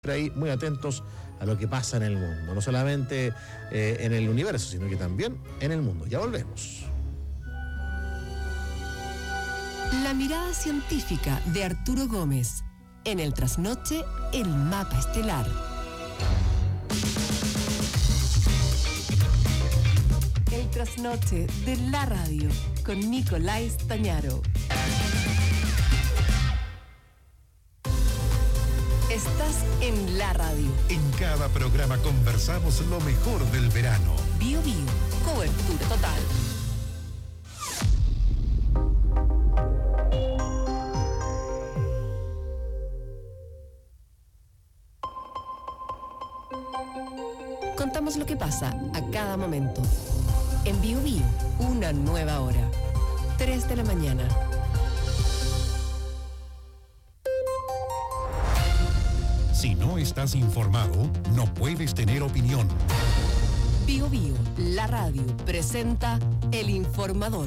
ahí muy atentos a lo que pasa en el mundo, no solamente en el universo, sino que también en el mundo. Ya volvemos. La mirada científica de Arturo Gómez. En el trasnoche, el mapa estelar. El trasnoche de la radio con Nicolás Tañaro. Estás en la radio. En cada programa conversamos lo mejor del verano. Bio Bio, cobertura total. Contamos lo que pasa a cada momento. En Bio Bio, una nueva hora. 3 de la mañana. Si no estás informado, no puedes tener opinión. Bio Bio, la radio, presenta El Informador.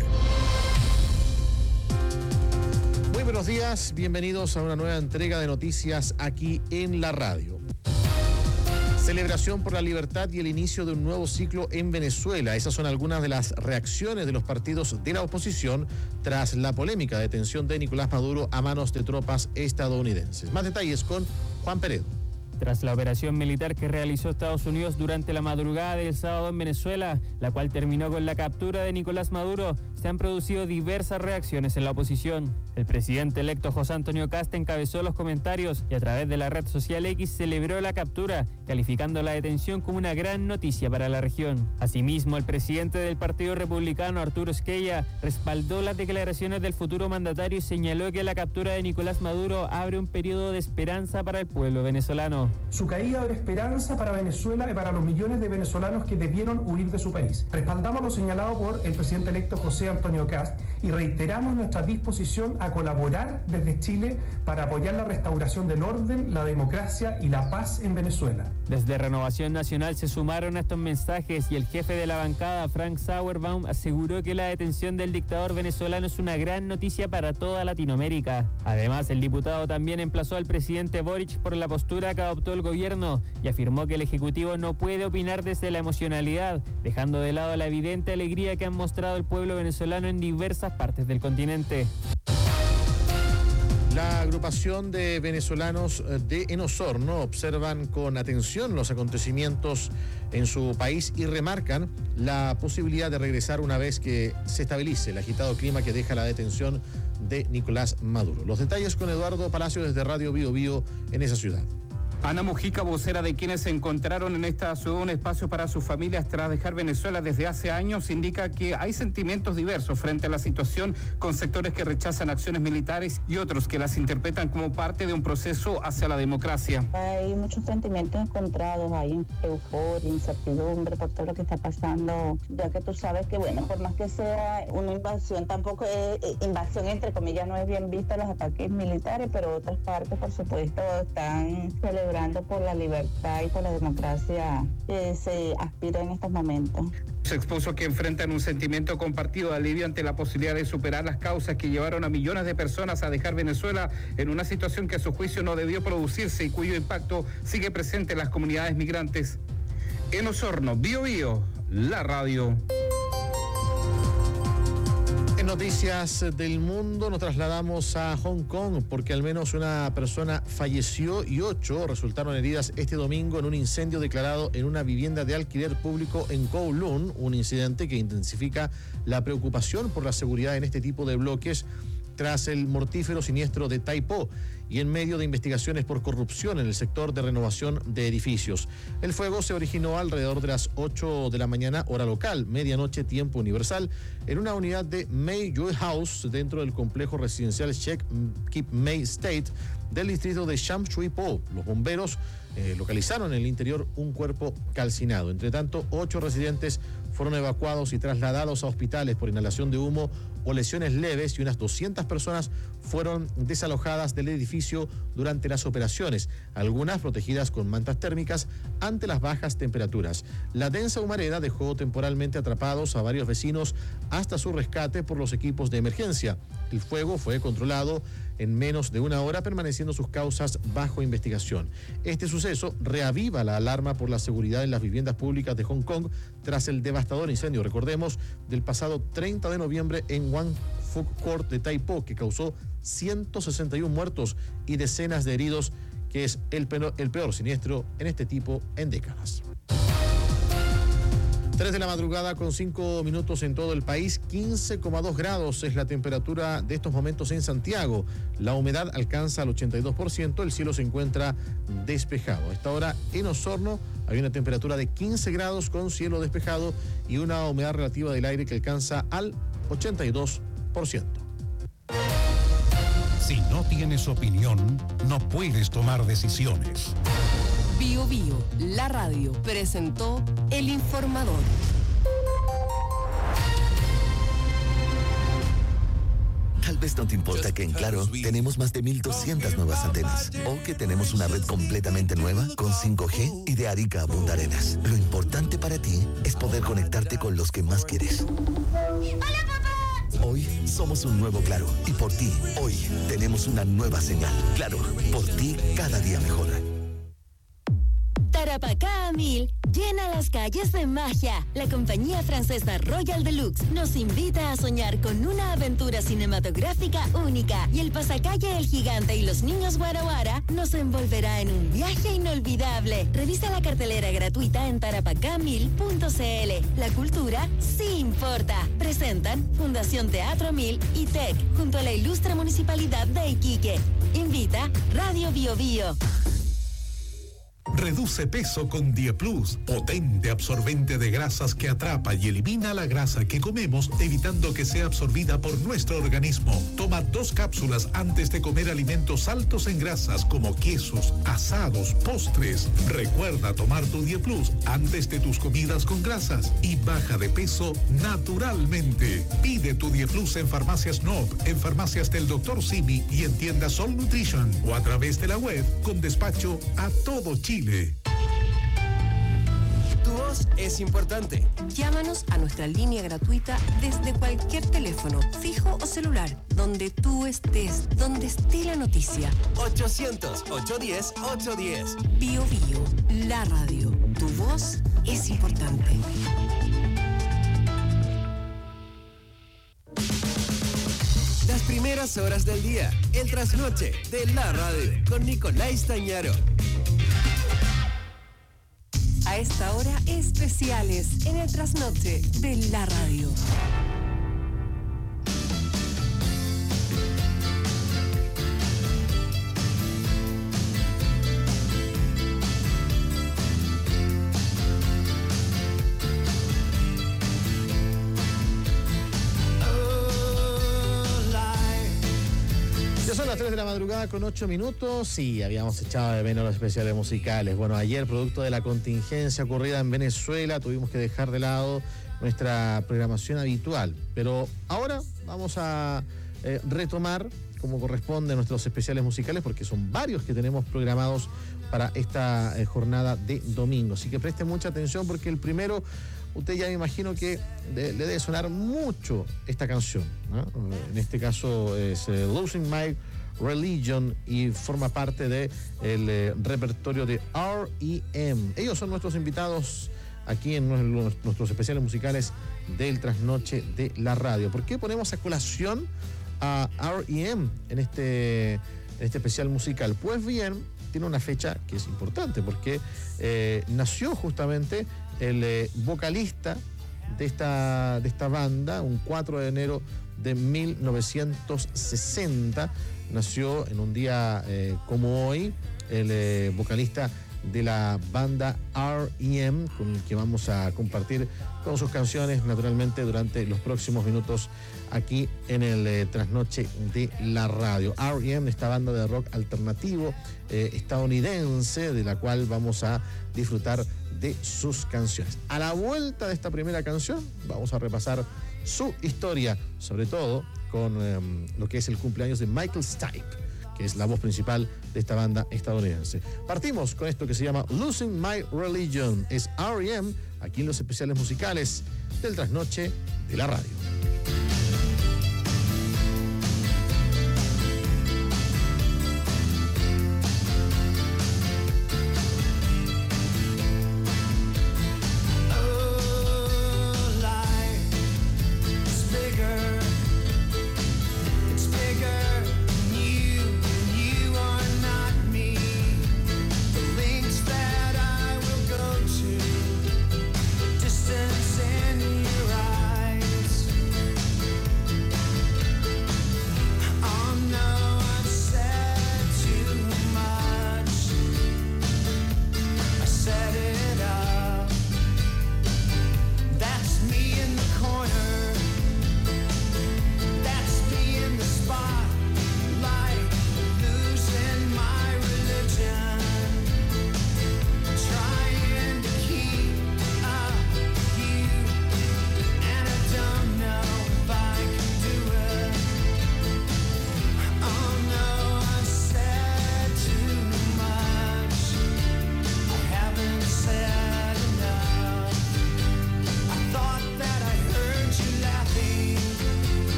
Muy buenos días, bienvenidos a una nueva entrega de noticias aquí en la radio. Celebración por la libertad y el inicio de un nuevo ciclo en Venezuela. Esas son algunas de las reacciones de los partidos de la oposición tras la polémica detención de Nicolás Maduro a manos de tropas estadounidenses. Más detalles con Juan Peredo. Tras la operación militar que realizó Estados Unidos durante la madrugada del sábado en Venezuela, la cual terminó con la captura de Nicolás Maduro, se han producido diversas reacciones en la oposición. El presidente electo José Antonio Kast encabezó los comentarios y a través de la red social X celebró la captura, calificando la detención como una gran noticia para la región. Asimismo, el presidente del Partido Republicano, Arturo Esquella, respaldó las declaraciones del futuro mandatario y señaló que la captura de Nicolás Maduro abre un periodo de esperanza para el pueblo venezolano. Su caída abre esperanza para Venezuela y para los millones de venezolanos que debieron huir de su país. Respaldamos lo señalado por el presidente electo José Antonio Kast y reiteramos nuestra disposición a colaborar desde Chile para apoyar la restauración del orden, la democracia y la paz en Venezuela. Desde Renovación Nacional se sumaron a estos mensajes y el jefe de la bancada, Frank Sauerbaum, aseguró que la detención del dictador venezolano es una gran noticia para toda Latinoamérica. Además, el diputado también emplazó al presidente Boric por la postura que adoptó el gobierno y afirmó que el Ejecutivo no puede opinar desde la emocionalidad, dejando de lado la evidente alegría que han mostrado el pueblo venezolano en diversas partes del continente. La agrupación de venezolanos en Osorno observan con atención los acontecimientos en su país y remarcan la posibilidad de regresar una vez que se estabilice el agitado clima que deja la detención de Nicolás Maduro. Los detalles con Eduardo Palacio desde Radio Bio Bio en esa ciudad. Ana Mujica, vocera de quienes se encontraron en esta ciudad un espacio para sus familias tras dejar Venezuela desde hace años, indica que hay sentimientos diversos frente a la situación, con sectores que rechazan acciones militares y otros que las interpretan como parte de un proceso hacia la democracia. Hay muchos sentimientos encontrados, hay euforia, incertidumbre por todo lo que está pasando, ya que tú sabes que, bueno, por más que sea una invasión, tampoco es invasión, entre comillas, no es bien vista los ataques militares, pero otras partes, por supuesto, están celebrando por la libertad y por la democracia que se aspira en estos momentos. Se expuso que enfrentan un sentimiento compartido de alivio ante la posibilidad de superar las causas que llevaron a millones de personas a dejar Venezuela en una situación que a su juicio no debió producirse y cuyo impacto sigue presente en las comunidades migrantes. En Osorno, Bio Bio, la radio. En noticias del mundo nos trasladamos a Hong Kong porque al menos una persona falleció y 8 resultaron heridas este domingo en un incendio declarado en una vivienda de alquiler público en Kowloon, un incidente que intensifica la preocupación por la seguridad en este tipo de bloques tras el mortífero siniestro de Tai Po y en medio de investigaciones por corrupción en el sector de renovación de edificios. El fuego se originó alrededor de las 8 de la mañana, hora local, medianoche, tiempo universal, en una unidad de May Joy House dentro del complejo residencial Shek Kip Mei State del distrito de Sham Shui Po. Los bomberos localizaron en el interior un cuerpo calcinado. Entre tanto, 8 residentes fueron evacuados y trasladados a hospitales por inhalación de humo o lesiones leves y unas 200 personas fueron desalojadas del edificio durante las operaciones, algunas protegidas con mantas térmicas ante las bajas temperaturas. La densa humareda dejó temporalmente atrapados a varios vecinos hasta su rescate por los equipos de emergencia. El fuego fue controlado en menos de una hora, permaneciendo sus causas bajo investigación. Este suceso reaviva la alarma por la seguridad en las viviendas públicas de Hong Kong tras el devastador incendio, recordemos, del pasado 30 de noviembre en Wang Fuk Court de Tai Po, que causó 161 muertos y decenas de heridos, que es el peor siniestro en este tipo en décadas. 3 de la madrugada con 5 minutos en todo el país, 15,2 grados es la temperatura de estos momentos en Santiago. La humedad alcanza el 82%, el cielo se encuentra despejado. A esta hora en Osorno hay una temperatura de 15 grados con cielo despejado y una humedad relativa del aire que alcanza al 82%. Si no tienes opinión, no puedes tomar decisiones. Bio Bio, la radio, presentó El Informador. Tal vez no te importa que en Claro tenemos más de 1,200 nuevas antenas o que tenemos una red completamente nueva con 5G y de Arica a Punta Arenas. Lo importante para ti es poder conectarte con los que más quieres. ¡Hola, papá! Hoy somos un nuevo Claro y por ti, hoy tenemos una nueva señal. Claro, por ti cada día mejor. Tarapacá a 1000 llena las calles de magia. La compañía francesa Royal Deluxe nos invita a soñar con una aventura cinematográfica única y el pasacalle El Gigante y los Niños Guaraguara nos envolverá en un viaje inolvidable. Revisa la cartelera gratuita en tarapacá1000.cl. La cultura sí importa. Presentan Fundación Teatro 1000 y TEC junto a la ilustre Municipalidad de Iquique. Invita Radio Bio Bio. Reduce peso con Dieplus, potente absorbente de grasas que atrapa y elimina la grasa que comemos, evitando que sea absorbida por nuestro organismo. Toma 2 cápsulas antes de comer alimentos altos en grasas como quesos, asados, postres. Recuerda tomar tu Dieplus antes de tus comidas con grasas y baja de peso naturalmente. Pide tu Dieplus en Farmacias Nob, en farmacias del Dr. Simi y en tiendas Sol Nutrition o a través de la web con despacho a todo Chile. Tu voz es importante. Llámanos a nuestra línea gratuita desde cualquier teléfono, fijo o celular, donde tú estés, donde esté la noticia. 800-810-810. Bio Bio, la radio. Tu voz es importante. Las primeras horas del día, el trasnoche de la radio, con Nicolás Tañaro. A esta hora, especiales en el trasnoche de la radio. Son las 3 de la madrugada con 8 minutos. Sí, habíamos echado de menos los especiales musicales. Bueno, ayer, producto de la contingencia ocurrida en Venezuela, tuvimos que dejar de lado nuestra programación habitual. Pero ahora vamos a retomar, como corresponde, nuestros especiales musicales, porque son varios que tenemos programados para esta jornada de domingo. Así que presten mucha atención, porque el primero, usted ya me imagino que le debe sonar mucho esta canción, ¿no? En este caso es Losing My Religion y forma parte del repertorio de R.E.M. Ellos son nuestros invitados aquí en nuestros especiales musicales del trasnoche de la radio. ¿Por qué ponemos a colación a R.E.M. en este especial musical? Pues bien, tiene una fecha que es importante, porque nació justamente el vocalista de esta banda un 4 de enero de 1960. Nació en un día como hoy el vocalista de la banda R.E.M., con el que vamos a compartir con sus canciones, naturalmente, durante los próximos minutos aquí en el trasnoche de la radio. R.E.M., esta banda de rock alternativo estadounidense, de la cual vamos a disfrutar de sus canciones. A la vuelta de esta primera canción vamos a repasar su historia, sobre todo con lo que es el cumpleaños de Michael Stipe, que es la voz principal de esta banda estadounidense. Partimos con esto que se llama Losing My Religion. Es R.E.M. aquí en los especiales musicales del trasnoche de la radio.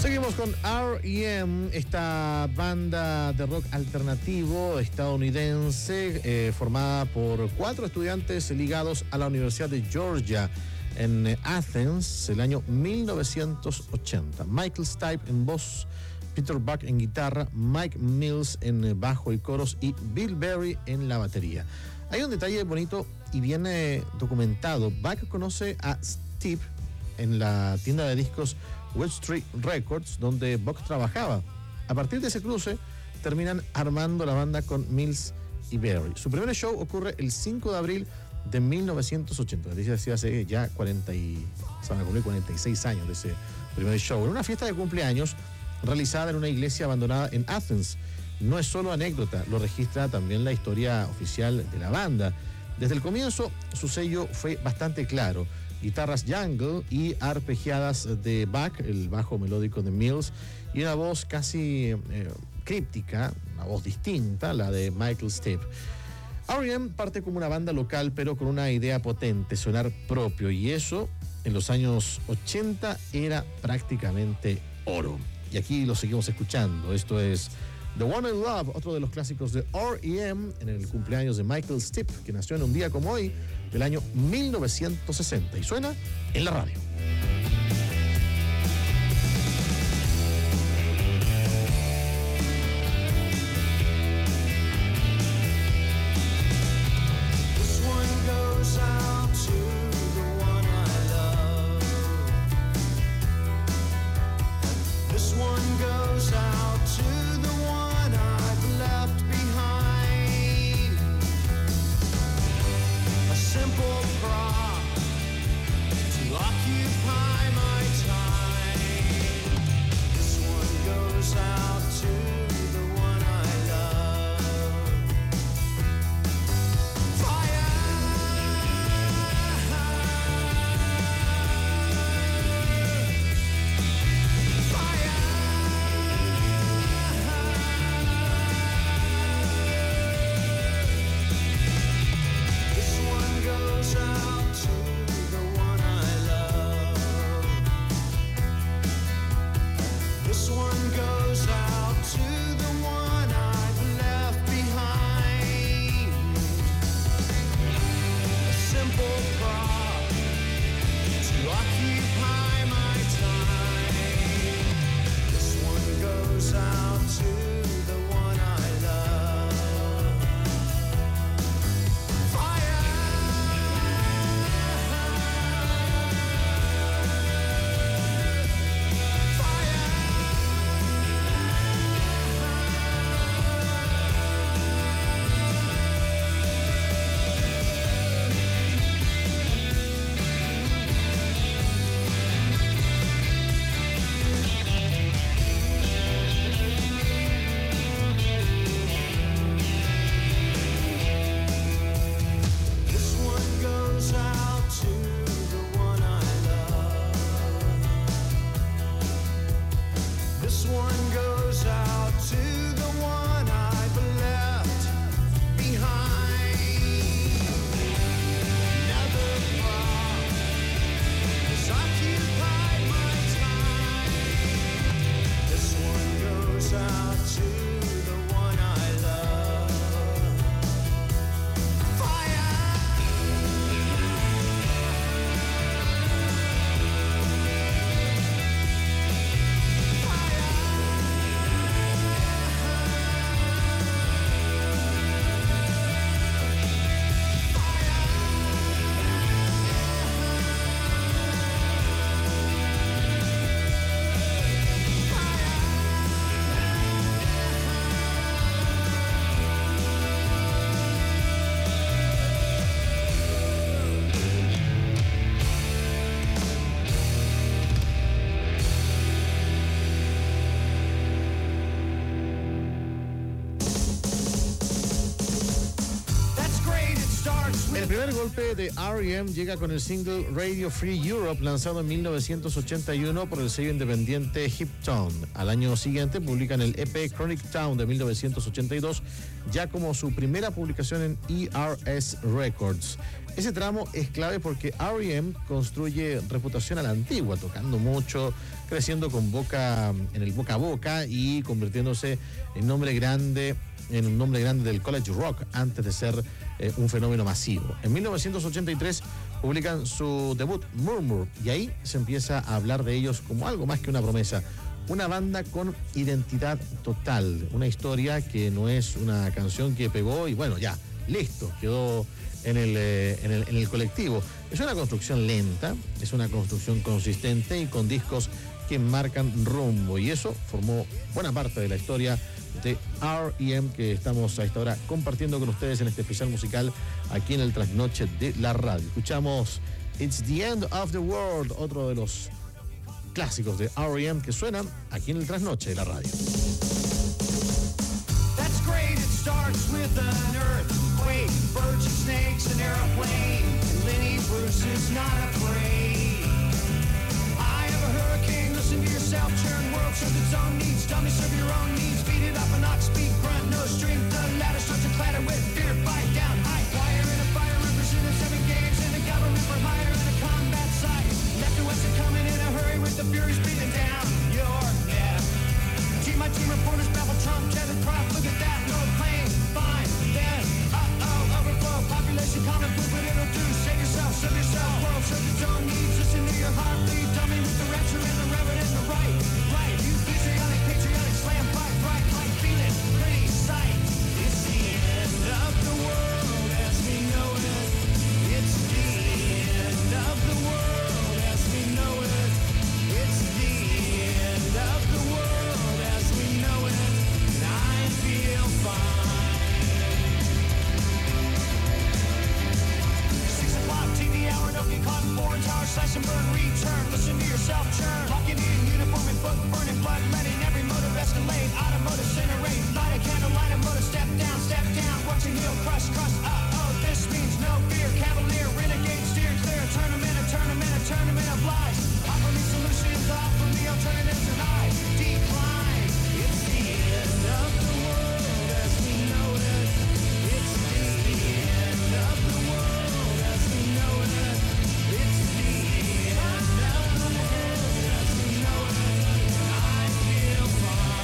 Seguimos con R.E.M., esta banda de rock alternativo estadounidense formada por 4 estudiantes ligados a la Universidad de Georgia en Athens el año 1980. Michael Stipe en voz, Peter Buck en guitarra, Mike Mills en bajo y coros y Bill Berry en la batería. Hay un detalle bonito y bien documentado. Buck conoce a Stipe en la tienda de discos West Street Records, donde Buck trabajaba. A partir de ese cruce, terminan armando la banda con Mills y Berry. Su primer show ocurre el 5 de abril de 1980. Dice hace ya 46 años de ese primer show. En una fiesta de cumpleaños realizada en una iglesia abandonada en Athens. No es solo anécdota, lo registra también la historia oficial de la banda. Desde el comienzo, su sello fue bastante claro. Guitarras jungle y arpegiadas de Buck, el bajo melódico de Mills, y una voz casi críptica, una voz distinta, la de Michael Stipe. R.E.M. parte como una banda local, pero con una idea potente, sonar propio, y eso en los años 80 era prácticamente oro. Y aquí lo seguimos escuchando. Esto es The One I Love, otro de los clásicos de R.E.M. en el cumpleaños de Michael Stipe, que nació en un día como hoy, del año 1960, y suena en la radio. Simple prop to occupy primer golpe de R.E.M. llega con el single Radio Free Europe, lanzado en 1981 por el sello independiente Hiptone. Al año siguiente publican el EP Chronic Town de 1982, ya como su primera publicación en ERS Records. Ese tramo es clave porque R.E.M. construye reputación a la antigua, tocando mucho, creciendo en el boca a boca y convirtiéndose en un nombre grande del college rock antes de ser un fenómeno masivo. En 1983 publican su debut Murmur y ahí se empieza a hablar de ellos como algo más que una promesa. Una banda con identidad total, una historia que no es una canción que pegó y bueno, ya, listo, quedó en el colectivo. Es una construcción lenta, es una construcción consistente y con discos que marcan rumbo, y eso formó buena parte de la historia de R.E.M. que estamos a esta hora compartiendo con ustedes en este especial musical aquí en el Trasnoche de la Radio. Escuchamos It's the End of the World, otro de los clásicos de R.E.M. que suenan aquí en el Trasnoche de la Radio. That's great, it starts with an earthquake, birds and snakes, an airplane, and Lenny Bruce is not afraid. I have a hurricane, listen to yourself, churn, world serves its own needs, dummy serve your own needs, beat it up an ox, speed, grunt, no strength, the ladder starts to clatter with fear, fight down, high wire in a fire, representing 7 games in the government for hire in a combat site, left and west are coming in a hurry with the furies beating down your neck. My team reporters babble Trump, tethered prop, look at that, no pain, fine, then, overflow, population common food, but it'll do, save yourself, world serve its own needs, listen to your heartbeat, dummy with the rapture and the reverend and the right, you patriotic, slam, fight, bright, light, feeling, pretty sight, it's the end of the world as we know it, it's the end of the world as we know it, it's the end of the world as we know it, and I feel fine. 6 o'clock TV hour, don't get caught in foreign tower, slash and burn, return, listen to yourself churn, locking in uniform and book, burning blood, letting every motive escalate, automotive incinerate, light a candle, light a motor, step down, watching heel crush, this means no fear, cavalier, renegade, steer clear, tournament of lies, offer me solutions, offer me alternatives, and I decline. It's the end of the world as we know it, it's the end of the world as we know it, it's the end of the world as we know it, and I feel fine.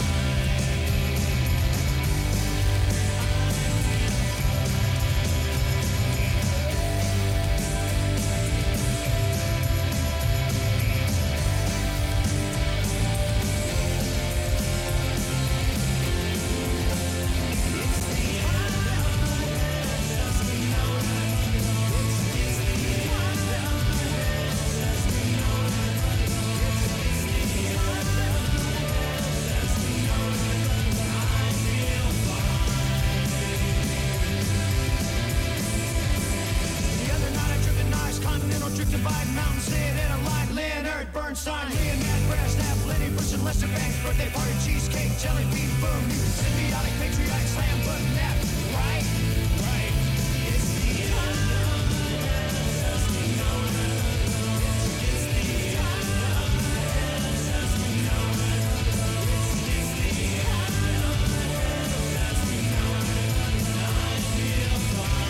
Bernstein, Leonard, Brasnap, Lenny Bruce, and Lester Banks, birthday party, cheesecake, jelly bean, boom, symbiotic, patriotic, slam, button, nap, right, it's the end of the world as we know it, it's the end of the world as we know it, it's the end of the world as we know it, and I feel fine.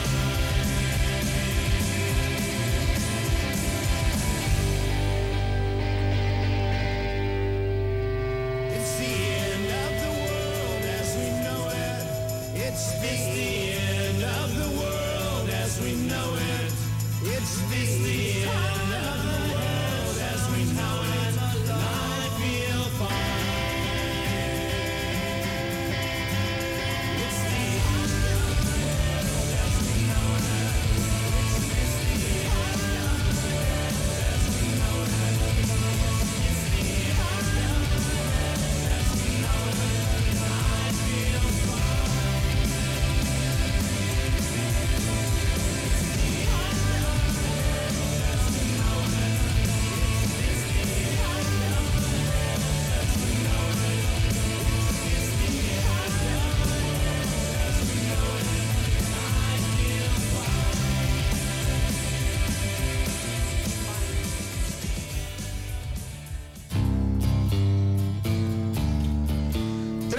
It's the end of the world as we know it. It's the end of the world as we know it. And I feel fine. It's the end of the world as we know it. It's the end of the world as we know it. It's the end of the world as we know it. And I feel fine.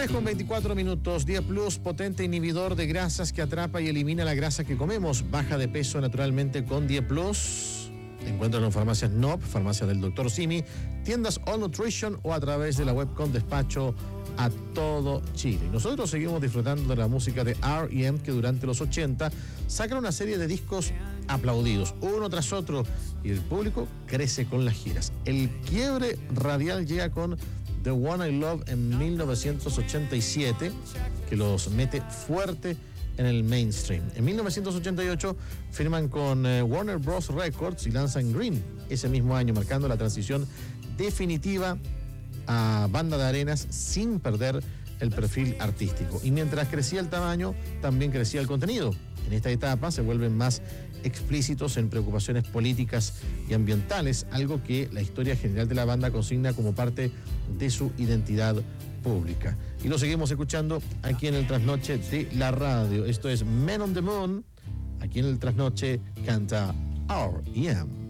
10:24. Día Plus, potente inhibidor de grasas que atrapa y elimina la grasa que comemos. Baja de peso naturalmente con Día Plus. Encuéntralo en farmacias NOP, farmacias del Dr. Simi, tiendas All Nutrition o a través de la web con despacho a todo Chile. Y nosotros seguimos disfrutando de la música de R.E.M., que durante los 80 sacan una serie de discos aplaudidos, uno tras otro, y el público crece con las giras. El quiebre radial llega con The One I Love en 1987, que los mete fuerte en el mainstream. En 1988 firman con Warner Bros. Records y lanzan Green ese mismo año, marcando la transición definitiva a banda de arenas sin perder el perfil artístico. Y mientras crecía el tamaño, también crecía el contenido. En esta etapa se vuelven más explícitos en preocupaciones políticas y ambientales, algo que la historia general de la banda consigna como parte de su identidad pública. Y lo seguimos escuchando aquí en el Trasnoche de la radio. Esto es Men on the Moon. Aquí en el Trasnoche canta R.E.M.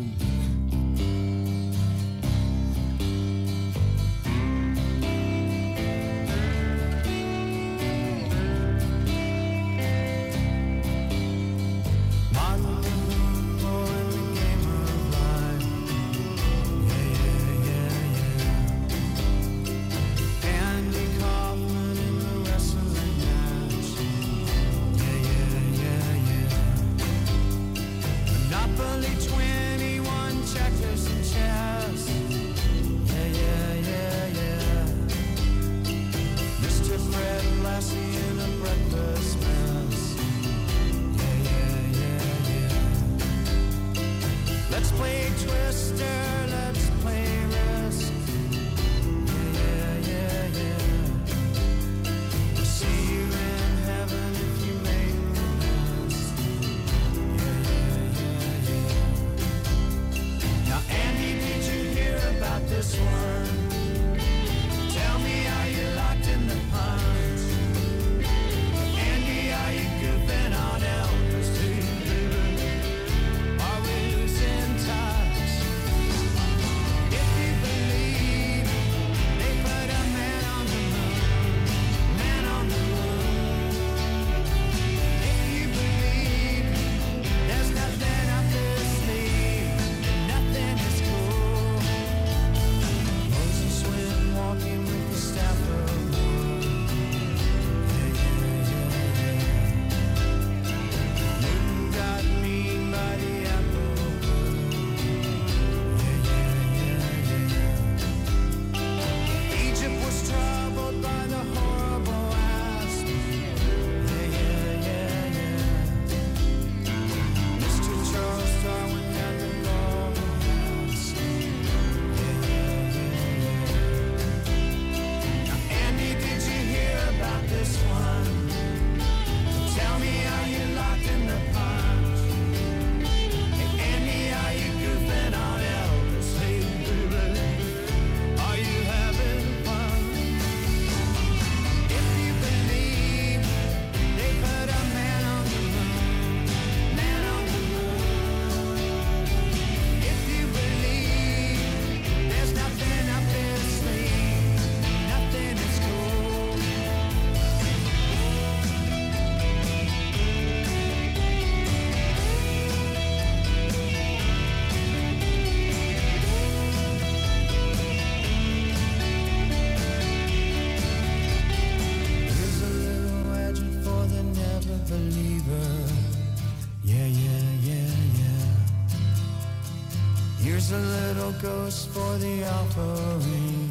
Here's a little ghost for the offering.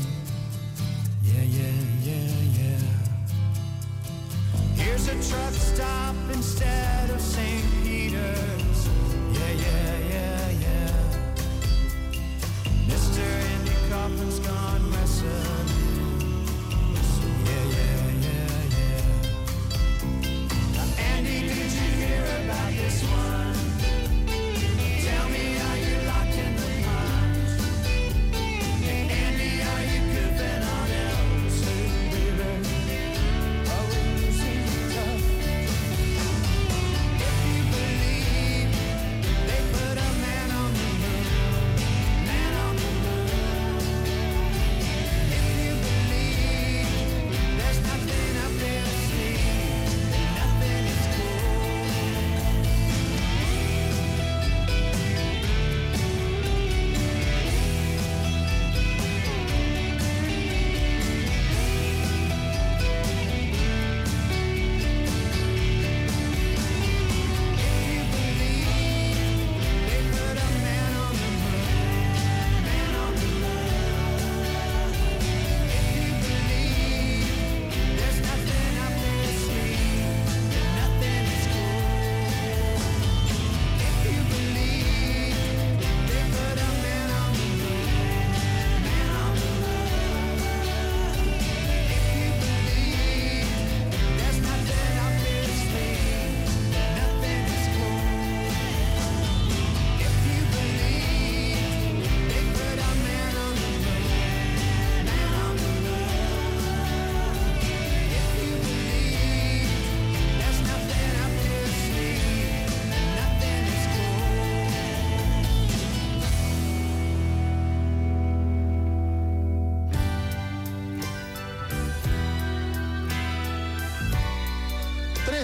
Yeah, yeah, yeah, yeah. Here's a truck stop instead of St. Peter's. Yeah, yeah, yeah, yeah. Mr. Andy Kaufman's gone wrestling. Yeah, yeah, yeah, yeah. Now, Andy, did you hear about this one? Tell me, are you locked in the pines? Hey, Andy, are you goofing on Elvis? Hey, baby, are we losing touch? If you believe they put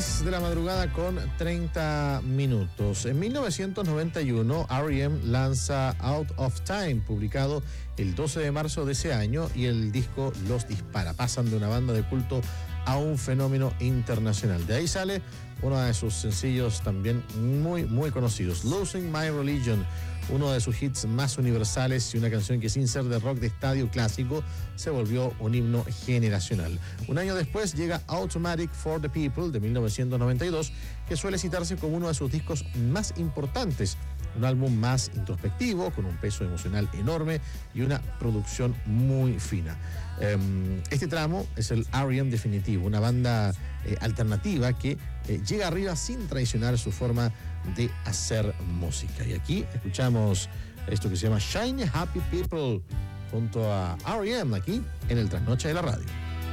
10 de la madrugada con 30 minutos. En 1991, R.E.M. lanza Out of Time, publicado el 12 de marzo de ese año, y el disco los dispara. Pasan de una banda de culto a un fenómeno internacional. De ahí sale uno de sus sencillos también muy conocidos, Losing My Religion, uno de sus hits más universales y una canción que, sin ser de rock de estadio clásico, se volvió un himno generacional. Un año después llega Automatic for the People, de 1992, que suele citarse como uno de sus discos más importantes. Un álbum más introspectivo, con un peso emocional enorme y una producción muy fina. Este tramo es el R.E.M. definitivo, una banda alternativa que llega arriba sin traicionar su forma de hacer música. Y aquí escuchamos esto que se llama Shiny Happy People junto a R.E.M. aquí en el Trasnoche de la Radio.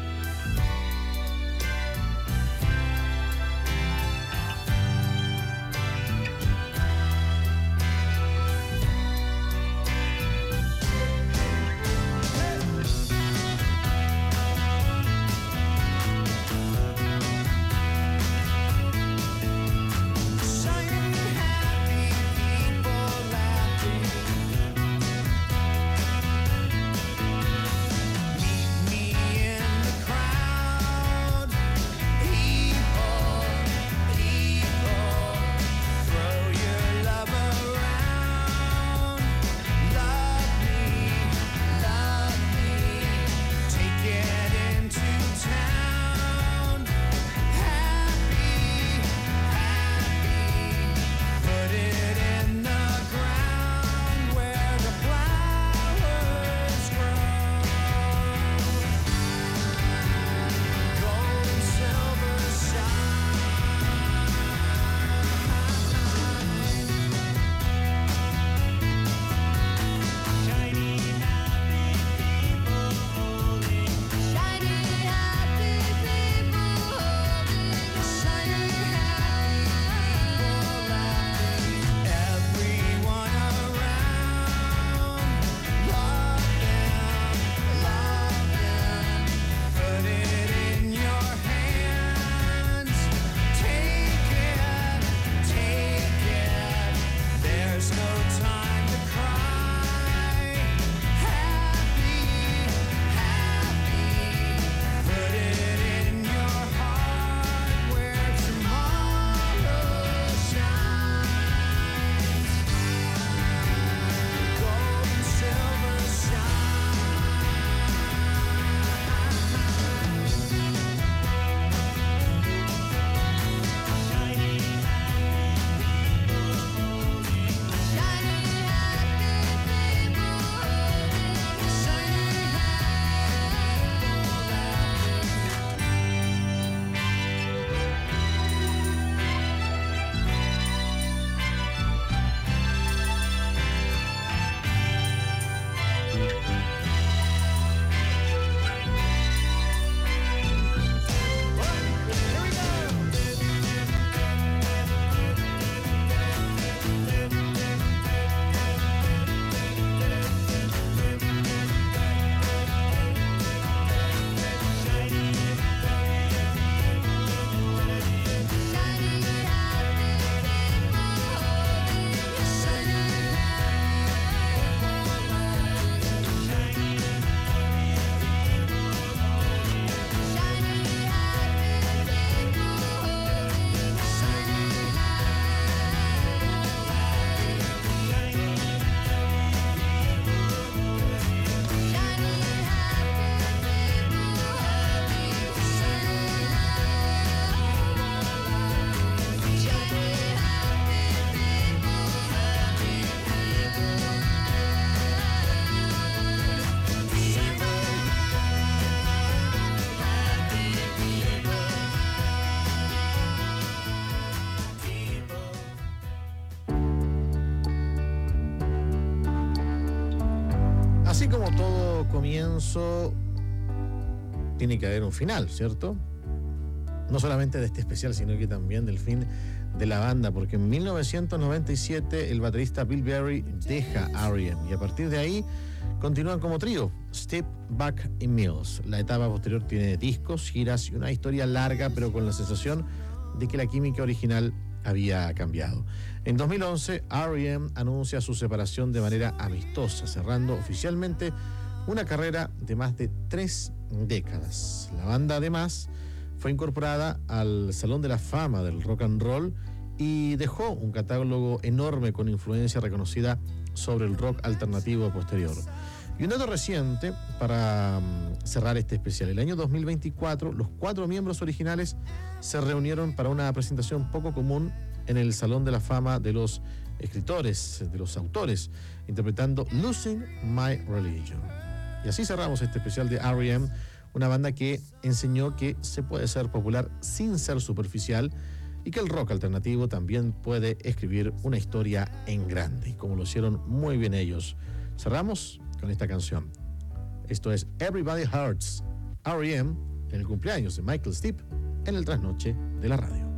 Así como todo comienzo, tiene que haber un final, ¿cierto? No solamente de este especial, sino que también del fin de la banda, porque en 1997 el baterista Bill Berry deja R.E.M. y a partir de ahí continúan como trío, Step Back y Mills. La etapa posterior tiene discos, giras y una historia larga, pero con la sensación de que la química original había cambiado. En 2011, R.E.M. anuncia su separación de manera amistosa, cerrando oficialmente una carrera de más de 3 décadas. La banda, además, fue incorporada al Salón de la Fama del Rock and Roll y dejó un catálogo enorme con influencia reconocida sobre el rock alternativo posterior. Y un dato reciente para cerrar este especial. El año 2024, los 4 miembros originales se reunieron para una presentación poco común en el Salón de la Fama de los escritores, de los autores, interpretando Losing My Religion. Y así cerramos este especial de R.E.M., una banda que enseñó que se puede ser popular sin ser superficial y que el rock alternativo también puede escribir una historia en grande, y como lo hicieron muy bien ellos. Cerramos con esta canción. Esto es Everybody Hurts, R.E.M., en el cumpleaños de Michael Stipe, en el trasnoche de la radio.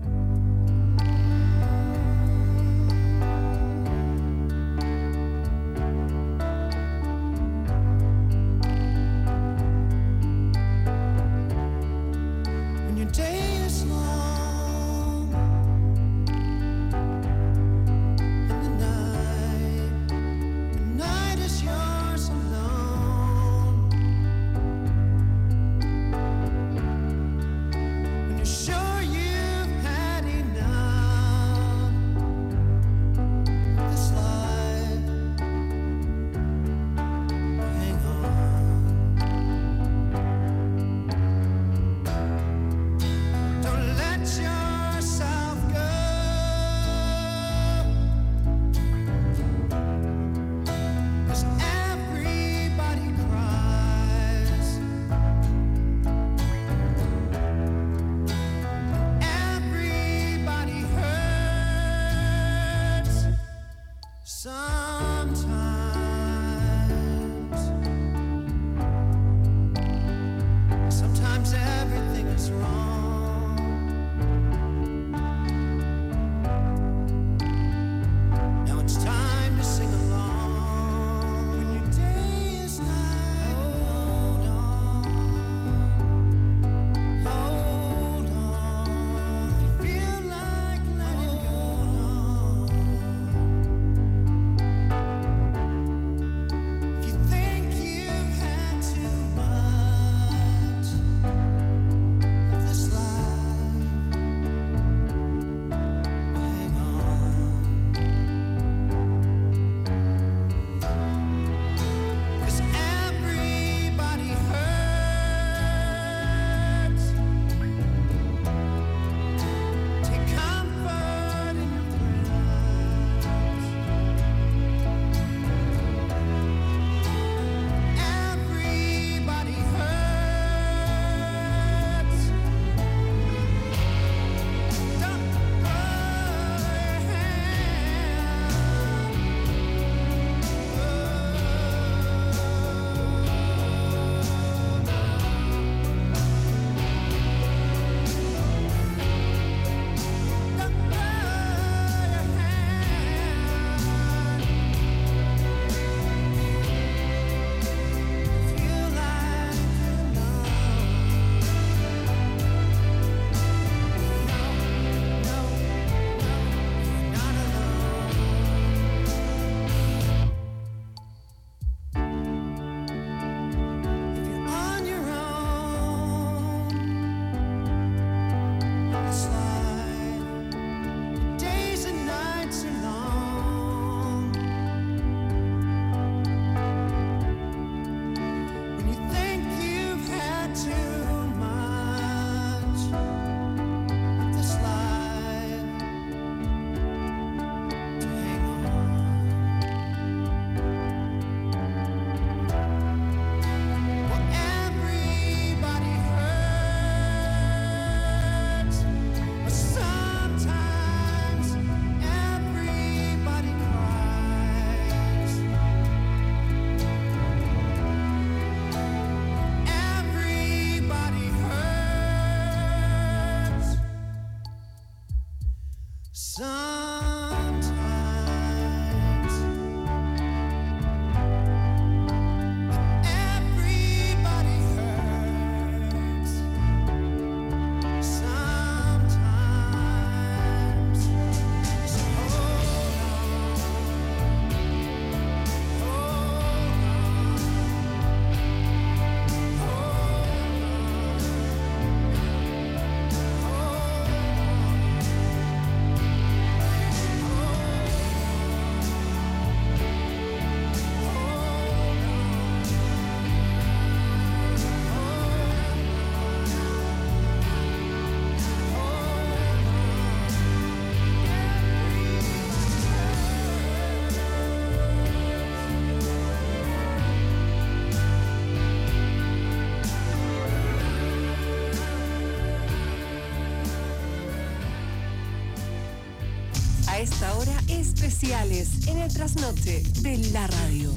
esta hora, especiales en el trasnoche de la radio.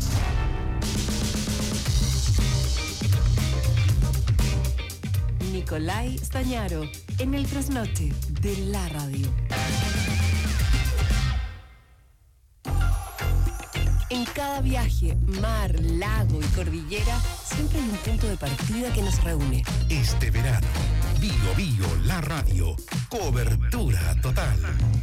Nicolai Stañaro en el trasnoche de la radio. En cada viaje, mar, lago y cordillera, siempre hay un punto de partida que nos reúne. Este verano, Bio Bio, la radio, cobertura total.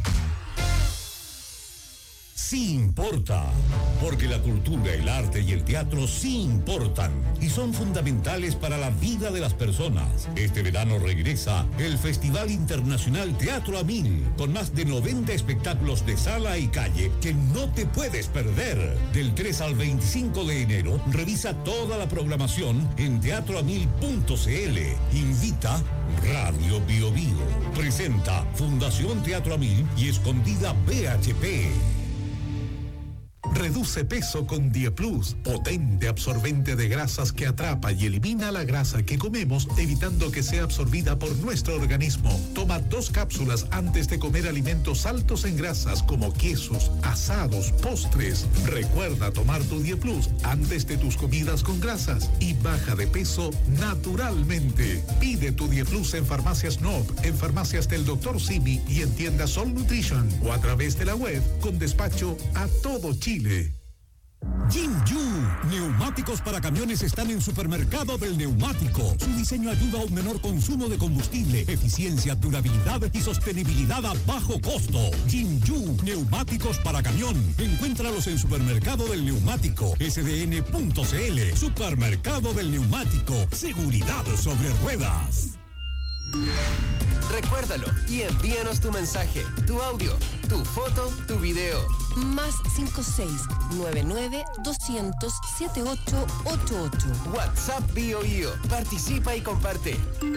Sí importa, porque la cultura, el arte y el teatro sí importan y son fundamentales para la vida de las personas. Este verano regresa el Festival Internacional Teatro a Mil, con más de 90 espectáculos de sala y calle que no te puedes perder. Del 3 al 25 de enero, revisa toda la programación en teatroamil.cl. Invita Radio Bio Bio. Presenta Fundación Teatro a Mil y Escondida BHP. Reduce peso con Dieplus, potente absorbente de grasas que atrapa y elimina la grasa que comemos, evitando que sea absorbida por nuestro organismo. Toma 2 cápsulas antes de comer alimentos altos en grasas como quesos, asados, postres. Recuerda tomar tu Dieplus antes de tus comidas con grasas y baja de peso naturalmente. Pide tu Dieplus en Farmacias Nob, en farmacias del Dr. Simi y en tiendas Sol Nutrition o a través de la web con despacho a todo Chile. Jinju, neumáticos para camiones están en Supermercado del Neumático. Su diseño ayuda a un menor consumo de combustible, eficiencia, durabilidad y sostenibilidad a bajo costo. Jinju, neumáticos para camión. Encuéntralos en Supermercado del Neumático, sdn.cl. Supermercado del Neumático, seguridad sobre ruedas. Recuérdalo y envíanos tu mensaje, tu audio, tu foto, tu video. Más 56-99-200-7888. WhatsApp Bio Bio. Participa y comparte.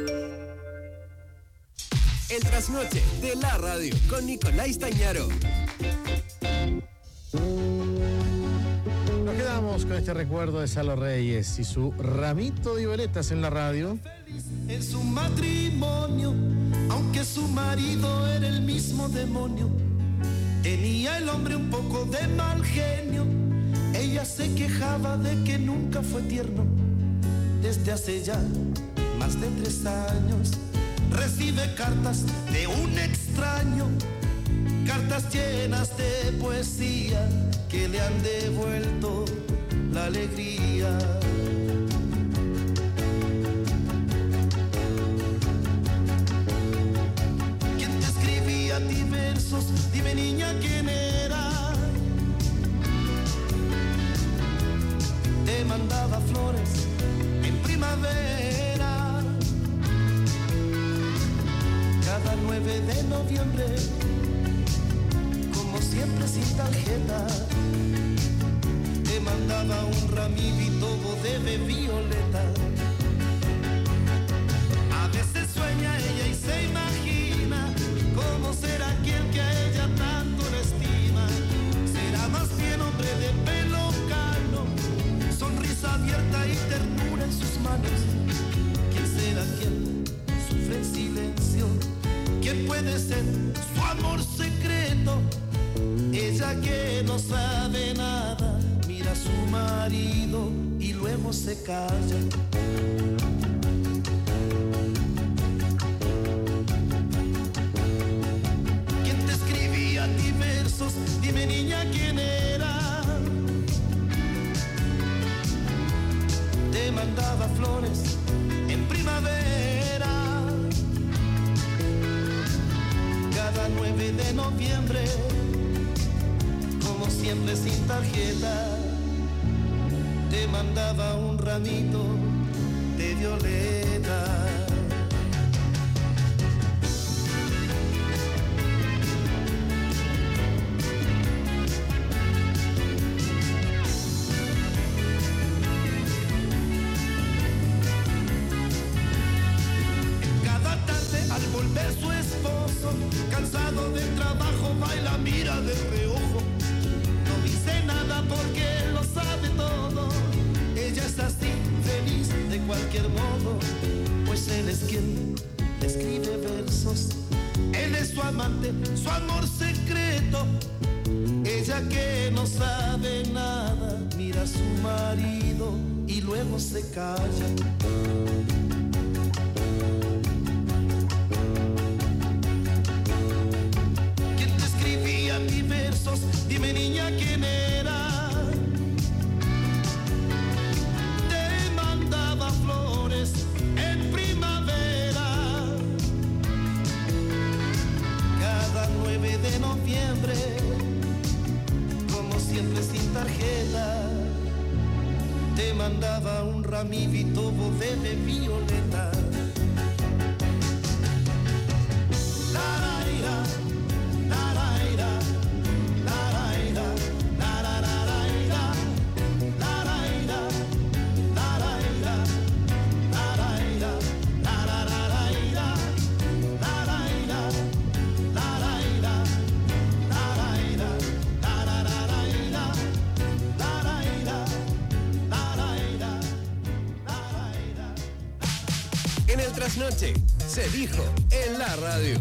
El trasnoche de la radio con Nicolai Stañaro. Nos quedamos con este recuerdo de Salo Reyes y su ramito de violetas en la radio. En su matrimonio, aunque su marido era el mismo demonio, tenía el hombre un poco de mal genio. Ella se quejaba de que nunca fue tierno. Desde hace ya más de 3 años recibe cartas de un extraño, cartas llenas de poesía que le han devuelto la alegría. Diversos, dime niña quién era. Te mandaba flores en primavera. Cada 9 de noviembre, como siempre sin tarjeta, te mandaba un ramito de violeta. A veces sueña ella y se imagina cómo será aquel que a ella tanto la estima. Será más bien hombre de pelo cano, sonrisa abierta y ternura en sus manos. ¿Quién será quien sufre en silencio? ¿Quién puede ser su amor secreto? Ella que no sabe nada, mira a su marido y luego se calla. Dime niña quién era. Te mandaba flores en primavera. Cada 9 de noviembre, como siempre sin tarjeta, te mandaba un ramito de violeta. Volver su esposo, cansado del trabajo, baila, mira de reojo. No dice nada porque lo sabe todo. Ella es así, feliz de cualquier modo, pues él es quien escribe versos Él es su amante, su amor secreto. Ella que no sabe nada, mira a su marido y luego se calla. ¿Quién te escribía mis versos? Dime, niña, ¿quién era? Te mandaba flores en primavera. Cada 9 de noviembre, como siempre sin tarjeta, te mandaba un ramito de violeta. Laraira, laraira, laraira, lararaira, laraira, laraira, laraira, lararaira, laraira, laraira, laraira, lararaira, laraira, laraira. En el trasnoche, se dijo en la radio.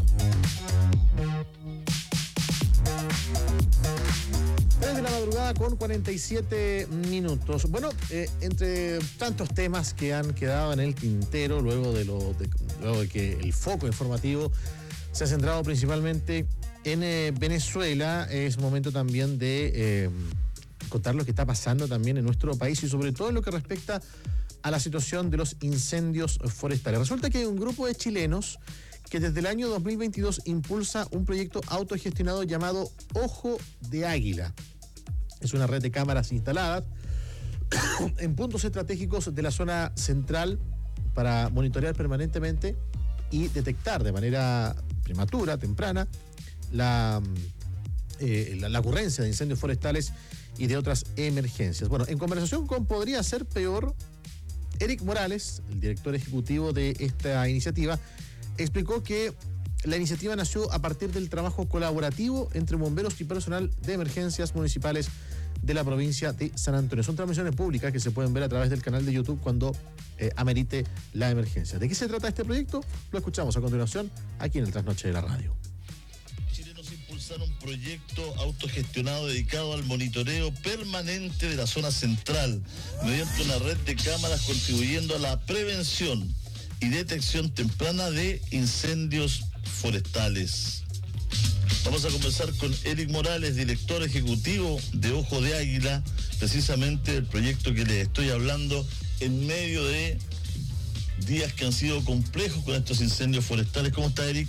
3 de la madrugada con 47 minutos. Bueno, entre tantos temas que han quedado en el tintero luego de que el foco informativo se ha centrado principalmente en Venezuela, es momento también de contar lo que está pasando también en nuestro país y sobre todo en lo que respecta a la situación de los incendios forestales. Resulta que hay un grupo de chilenos que desde el año 2022 impulsa un proyecto autogestionado llamado Ojo de Águila. Es una red de cámaras instaladas en puntos estratégicos de la zona central para monitorear permanentemente y detectar de manera prematura, temprana, la ocurrencia de incendios forestales y de otras emergencias. Bueno, en conversación con Podría Ser Peor, Eric Morales, el director ejecutivo de esta iniciativa, explicó que la iniciativa nació a partir del trabajo colaborativo entre bomberos y personal de emergencias municipales de la provincia de San Antonio. Son transmisiones públicas que se pueden ver a través del canal de YouTube cuando amerite la emergencia. ¿De qué se trata este proyecto? Lo escuchamos a continuación aquí en el Trasnoche de la Radio. Chilenos impulsaron un proyecto autogestionado dedicado al monitoreo permanente de la zona central mediante una red de cámaras contribuyendo a la prevención y detección temprana de incendios forestales. Vamos a conversar con Eric Morales, director ejecutivo de Ojo de Águila, precisamente el proyecto que les estoy hablando en medio de días que han sido complejos con estos incendios forestales. ¿Cómo está, Eric?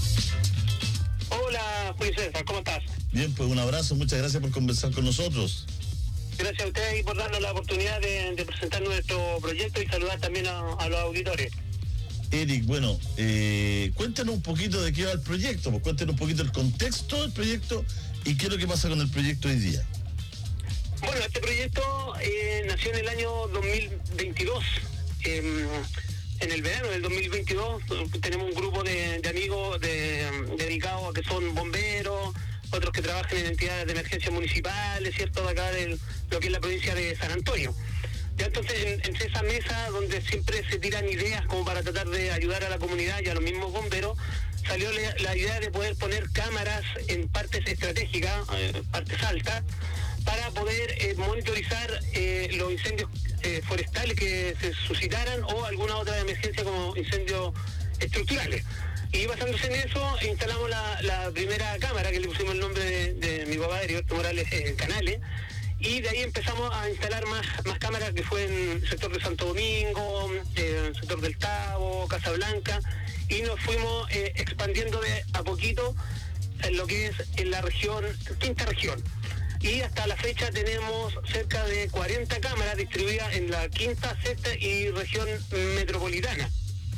Hola, Julio César, ¿cómo estás? Bien, pues un abrazo, muchas gracias por conversar con nosotros. Gracias a ustedes y por darnos la oportunidad de presentar nuestro proyecto y saludar también a los auditores. Eric, bueno, cuéntanos un poquito de qué va el proyecto, pues cuéntanos un poquito el contexto del proyecto y qué es lo que pasa con el proyecto hoy día. Bueno, este proyecto nació en el año 2022, en el verano del 2022 tenemos un grupo de amigos dedicados a que son bomberos, otros que trabajan en entidades de emergencia municipales, ¿cierto?, de acá de lo que es la provincia de San Antonio. Ya entonces, entre esa mesa donde siempre se tiran ideas como para tratar de ayudar a la comunidad y a los mismos bomberos, salió la idea de poder poner cámaras en partes estratégicas, partes altas, para poder monitorizar los incendios forestales que se suscitaran o alguna otra emergencia como incendios estructurales. Y basándose en eso, instalamos la primera cámara, que le pusimos el nombre de mi papá, Heriberto Morales Canales, y de ahí empezamos a instalar más cámaras, que fue en el sector de Santo Domingo, el sector del Tabo, Casablanca, y nos fuimos expandiendo de a poquito en lo que es en la región, quinta región. Y hasta la fecha tenemos cerca de 40 cámaras distribuidas en la quinta, sexta y región metropolitana.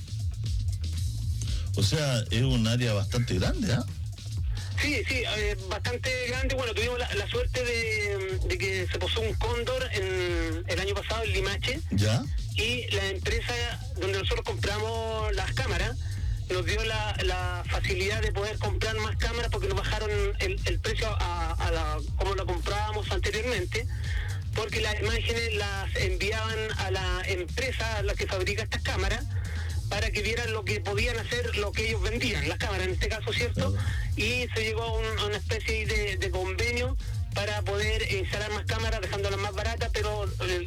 O sea, es un área bastante grande, ¿ah? Sí, bastante grande. Bueno, tuvimos la suerte de que se posó un cóndor el año pasado en Limache. ¿Ya? Y la empresa donde nosotros compramos las cámaras nos dio la facilidad de poder comprar más cámaras porque nos bajaron el precio como la comprábamos anteriormente, porque las imágenes las enviaban a la empresa a la que fabrica estas cámaras para que vieran lo que podían hacer, lo que ellos vendían, las cámaras en este caso, ¿cierto? Y se llegó a una especie de convenio para poder instalar más cámaras, dejándolas más baratas, pero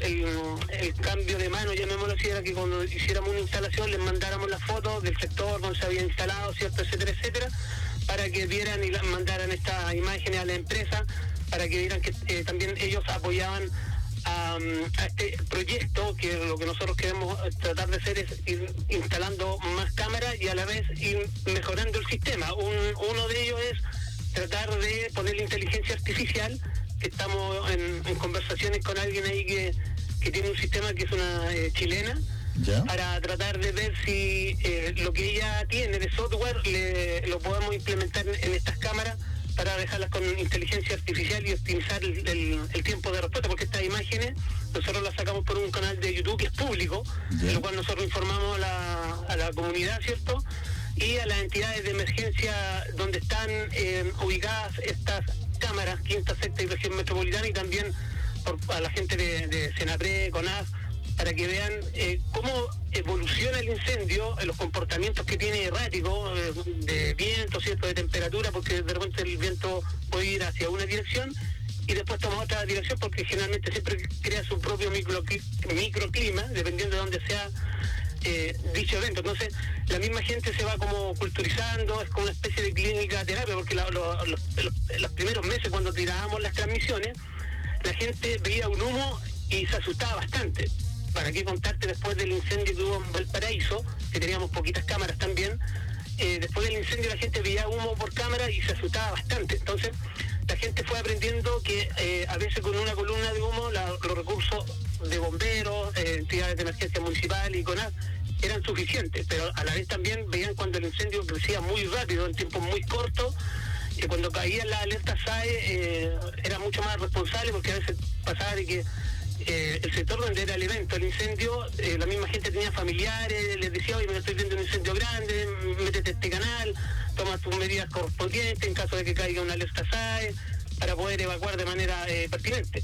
el cambio de mano, llamémoslo así, era que cuando hiciéramos una instalación les mandáramos las fotos del sector donde se había instalado, ¿cierto?, etcétera, etcétera, para que vieran y mandaran estas imágenes a la empresa, para que vieran que también ellos apoyaban a este proyecto, que lo que nosotros queremos tratar de hacer es ir instalando más cámaras y a la vez ir mejorando el sistema. Uno de ellos es tratar de poner la inteligencia artificial, que estamos en conversaciones con alguien ahí que tiene un sistema que es una chilena, ¿ya?, para tratar de ver si lo que ella tiene de software lo podemos implementar en estas cámaras para dejarlas con inteligencia artificial y optimizar el tiempo de respuesta, porque estas imágenes nosotros las sacamos por un canal de YouTube que es público, en lo cual nosotros informamos a la comunidad, ¿cierto?, y a las entidades de emergencia donde están ubicadas estas cámaras, quinta, sexta y región metropolitana, y también a la gente de Senapred, CONAF, para que vean cómo evoluciona el incendio, los comportamientos que tiene erráticos, de viento, ¿cierto?, de temperatura, porque de repente el viento puede ir hacia una dirección y después toma otra dirección, porque generalmente siempre crea su propio microclima, dependiendo de dónde sea dicho evento. Entonces la misma gente se va como culturizando, es como una especie de clínica terapia, porque los primeros meses cuando tirábamos las transmisiones, la gente veía un humo y se asustaba bastante. ¿Para qué contarte después del incendio que hubo en Valparaíso, que teníamos poquitas cámaras también? Después del incendio la gente veía humo por cámara y se asustaba bastante. Entonces la gente fue aprendiendo que a veces con una columna de humo los recursos de bomberos, entidades de emergencia municipal y CONAF eran suficientes, pero a la vez también veían cuando el incendio crecía muy rápido, en tiempos muy cortos, que cuando caían las alertas SAE era mucho más responsable, porque a veces pasaba de que el sector donde era el evento, el incendio, la misma gente tenía familiares, les decía, oye, me estoy viendo un incendio grande, métete a este canal, toma tus medidas correspondientes en caso de que caiga una alerta SAE, para poder evacuar de manera pertinente.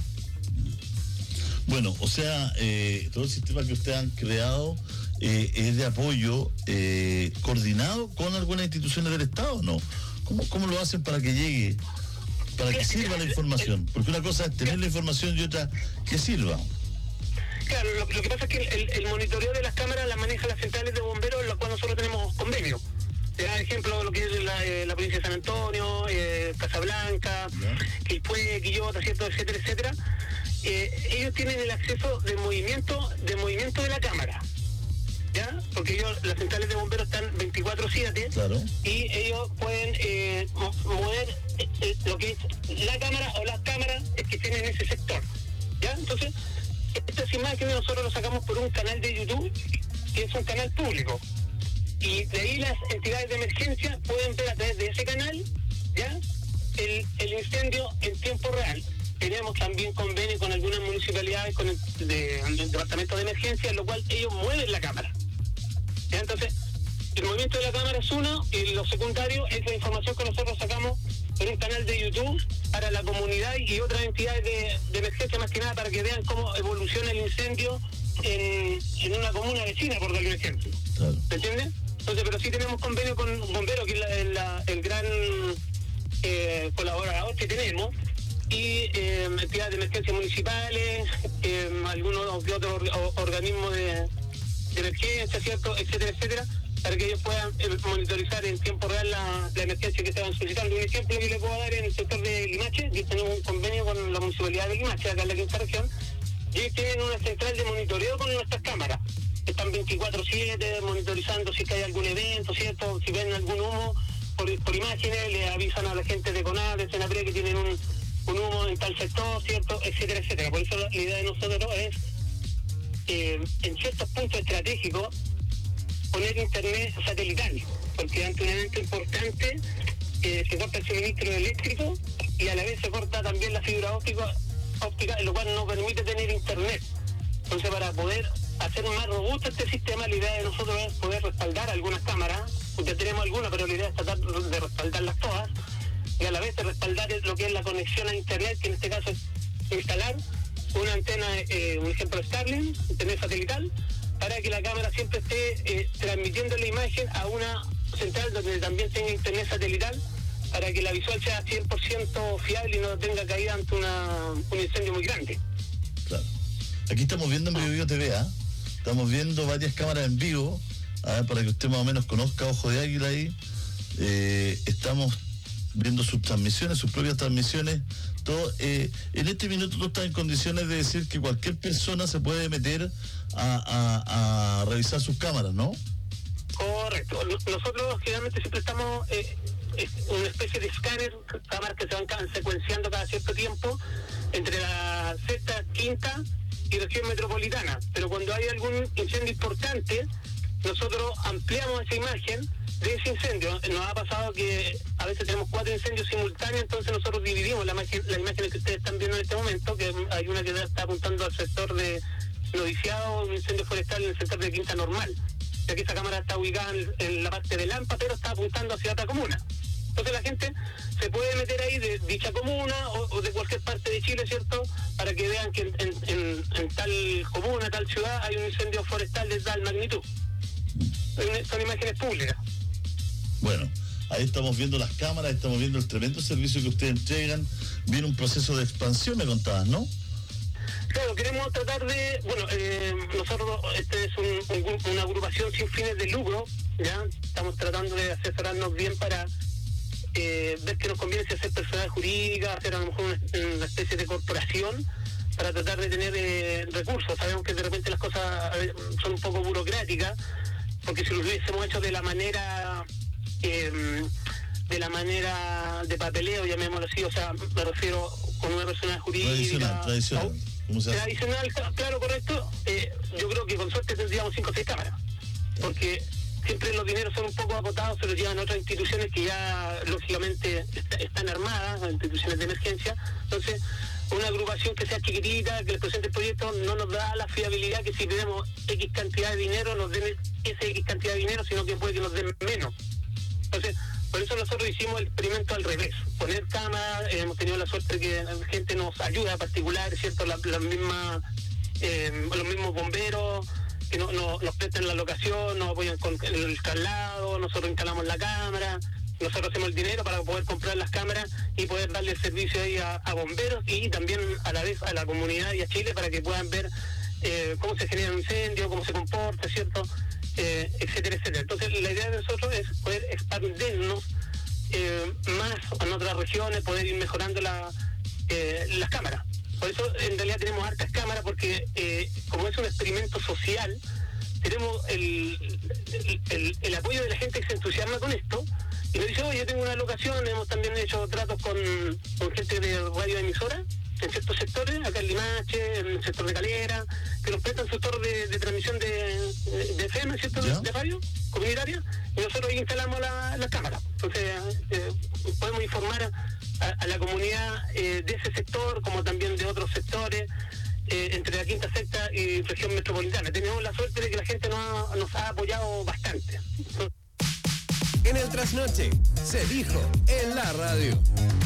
Bueno, o sea, todo el sistema que ustedes han creado es de apoyo coordinado con algunas instituciones del Estado, ¿no? ¿Cómo lo hacen para que llegue, para que sirva la información? Porque una cosa es tener la información y otra que sirva. Claro, lo que pasa es que el monitoreo de las cámaras las maneja las centrales de bomberos, en las cuales nosotros tenemos convenio. Te da ejemplo lo que es la provincia de San Antonio, Casablanca, Quilpué, Quillota, ¿cierto?, etcétera, etcétera. Ellos tienen el acceso de movimiento de la cámara, ¿ya? Porque las centrales de bomberos están 24/7, claro, y ellos pueden mover lo que es la cámara o las cámaras que tienen ese sector, ¿ya? Entonces, estas imágenes nosotros las sacamos por un canal de YouTube, que es un canal público, y de ahí las entidades de emergencia pueden ver a través de ese canal, ¿ya?, el incendio en tiempo real. Tenemos también convenio con algunas municipalidades, con el departamento de emergencia, en lo cual ellos mueven la cámara, ¿ya? Entonces, el movimiento de la cámara es uno, y lo secundario es la información que nosotros sacamos en un canal de YouTube para la comunidad y otras entidades de emergencia, más que nada para que vean cómo evoluciona el incendio en una comuna vecina, por darle un ejemplo. Claro. ¿Me entiendes? Entonces, pero sí tenemos convenio con Bomberos, que es el gran colaborador que tenemos, y entidades de emergencia municipales, algunos que otros organismos de emergencia, ¿cierto?, etcétera, etcétera, para que ellos puedan monitorizar en tiempo real la emergencia que estaban solicitando. Un ejemplo que les puedo dar en el sector de Limache, que tenemos un convenio con la municipalidad de Limache, acá en la quinta región, y ellos tienen una central de monitoreo con nuestras cámaras. Están 24/7 monitorizando si hay algún evento, ¿cierto?, si ven algún humo por imágenes, le avisan a la gente de CONAF, de Senapred, que tienen un humo en tal sector, ¿cierto?, etcétera, etcétera. Por eso la idea de nosotros es, en ciertos puntos estratégicos, poner internet satelital, porque ante un evento importante se corta el suministro eléctrico y a la vez se corta también la fibra óptica, lo cual no permite tener internet. Entonces, para poder hacer más robusto este sistema, la idea de nosotros es poder respaldar algunas cámaras, porque tenemos algunas, pero la idea es tratar de respaldarlas todas, y a la vez de respaldar lo que es la conexión a internet, que en este caso es instalar una antena, un ejemplo Starlink, internet satelital, para que la cámara siempre esté transmitiendo la imagen a una central donde también tenga internet satelital, para que la visual sea 100% fiable y no tenga caída ante un incendio muy grande. Claro. Aquí estamos viendo en BioBio TV, estamos viendo varias cámaras en vivo, para que usted más o menos conozca Ojo de Águila ahí. Estamos viendo sus transmisiones, sus propias transmisiones, todo. En este minuto tú estás en condiciones de decir que cualquier persona se puede meter a revisar sus cámaras, ¿no? Correcto. Nosotros generalmente siempre estamos una especie de escáner, cámaras que se van secuenciando cada cierto tiempo entre la sexta, quinta y región metropolitana. Pero cuando hay algún incendio importante, nosotros ampliamos esa imagen de ese incendio. Nos ha pasado que a veces tenemos 4 incendios simultáneos, entonces nosotros dividimos la imagen que ustedes están viendo en este momento, que hay una que está apuntando al sector de Noviciado, un incendio forestal en el sector de Quinta Normal, ya que esa cámara está ubicada en la parte de Lampa, pero está apuntando hacia otra comuna. Entonces la gente se puede meter ahí de dicha comuna o de cualquier parte de Chile, ¿cierto?, para que vean que en tal comuna, tal ciudad, hay un incendio forestal de tal magnitud. Son imágenes públicas. Bueno, ahí estamos viendo las cámaras, estamos viendo el tremendo servicio que ustedes entregan. Viene un proceso de expansión, me contabas, ¿no? Claro, queremos tratar de, nosotros, este es una agrupación sin fines de lucro, ¿ya? Estamos tratando de asesorarnos bien para ver que nos conviene si hacer personalidad jurídica, hacer a lo mejor una especie de corporación, para tratar de tener recursos. Sabemos que de repente las cosas son un poco burocráticas, porque si lo hubiésemos hecho de la manera de papeleo, llamémoslo así, o sea, me refiero con una persona jurídica tradicional, claro, correcto, yo creo que con suerte tendríamos 5 o 6 cámaras, porque siempre los dineros son un poco acotados, se los llevan otras instituciones que ya lógicamente están armadas, instituciones de emergencia. Entonces una agrupación que sea chiquitita, que les presente el proyecto, no nos da la fiabilidad que si tenemos X cantidad de dinero nos den ese X cantidad de dinero, sino que puede que nos den menos. Entonces, por eso nosotros hicimos el experimento al revés, poner cámaras. Hemos tenido la suerte que la gente nos ayuda, particulares, ¿cierto? Los mismos bomberos que nos prestan la locación, nos apoyan con el traslado, nosotros instalamos la cámara, nosotros hacemos el dinero para poder comprar las cámaras y poder darle el servicio ahí a bomberos y también a la vez a la comunidad y a Chile para que puedan ver cómo se genera un incendio, cómo se comporta, ¿cierto? Etcétera, etcétera. Entonces la idea de nosotros es poder expandirnos más en otras regiones, poder ir mejorando las cámaras. Por eso en realidad tenemos hartas cámaras, porque como es un experimento social, tenemos el apoyo de la gente que se entusiasma con esto y nos dice, oye, yo tengo una locación. Hemos también hecho tratos con gente de radioemisora en ciertos sectores, acá en Limache, en el sector de Calera, que nos prestan sector de transmisión de FM, ¿cierto? De radio comunitaria, y nosotros ahí instalamos las cámaras. Entonces podemos informar a la comunidad de ese sector, como también de otros sectores, entre la quinta, sexta y región metropolitana. Tenemos la suerte de que la gente nos ha apoyado bastante. En el trasnoche, se dijo en la radio.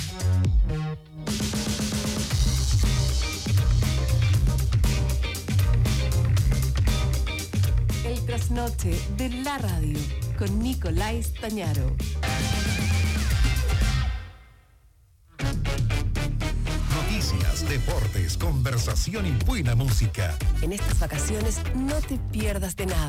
El trasnoche de la radio con Nicolás Tañaro. Noticias, deportes, conversación y buena música. En estas vacaciones no te pierdas de nada.